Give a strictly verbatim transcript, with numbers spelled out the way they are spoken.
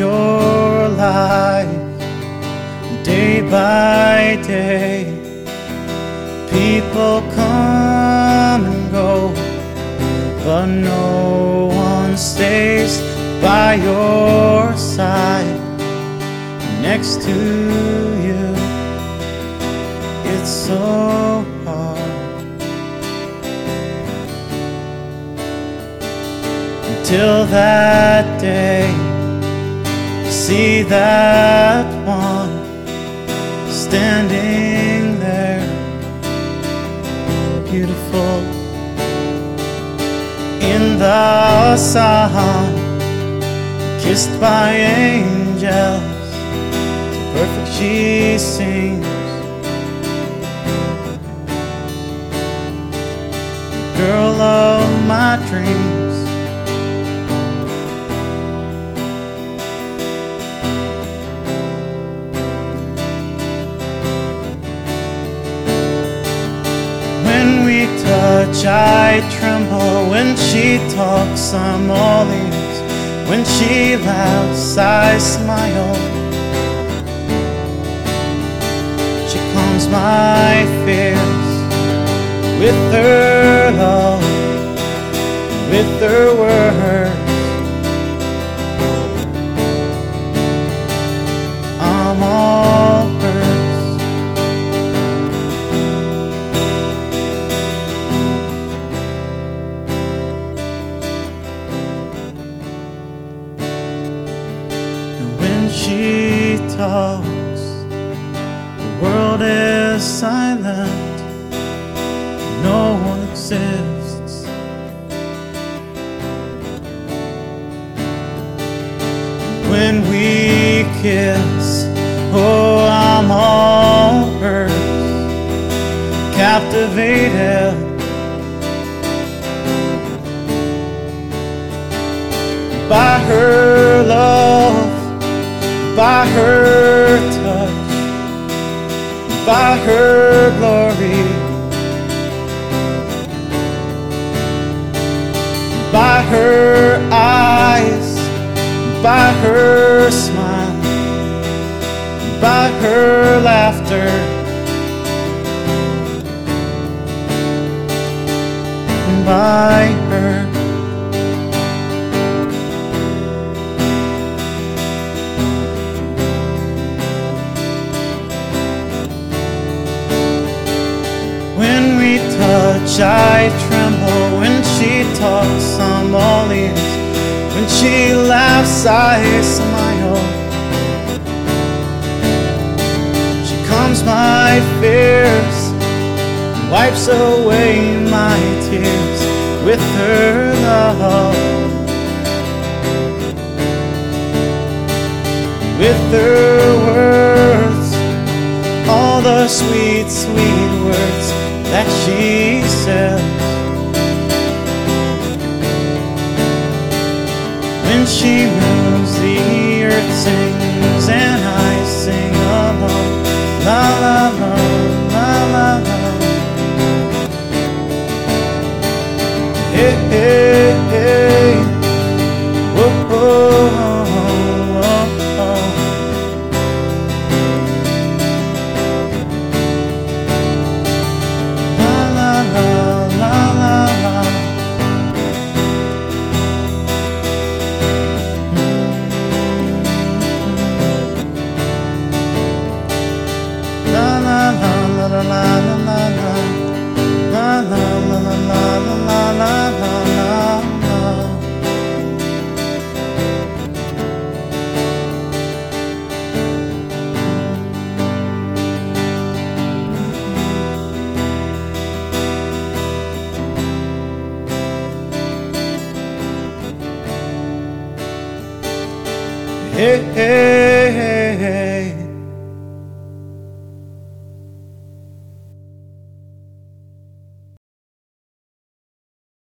your life. Day by day, people come and go, but no one stays by your side. Next to you, it's so hard. Until that day, see that one standing there, beautiful in the sun, kissed by angels, so perfect she seems. Girl of my dreams. When we touch, I tremble. When she talks, I'm all ears. When she laughs, I smile. She calms my fears with her love, with her words. I'm all hers. She talks, the world is silent, no one exists. When we kiss, oh, I'm all hers, captivated by her love, by her touch, by her glory, by her eyes, by her smile, by her laughter, and by her. When we touch, I tremble. When she talks, I'm all ears. When she laughs, I smile. She calms my fears, wipes away my tears with her love, with her words, all the sweet, sweet words that she says. When she moves, the earth sings, and I sing along. La la la, la la la. Hey, hey, hey. Whoa, whoa, whoa, whoa. Hey, hey, hey.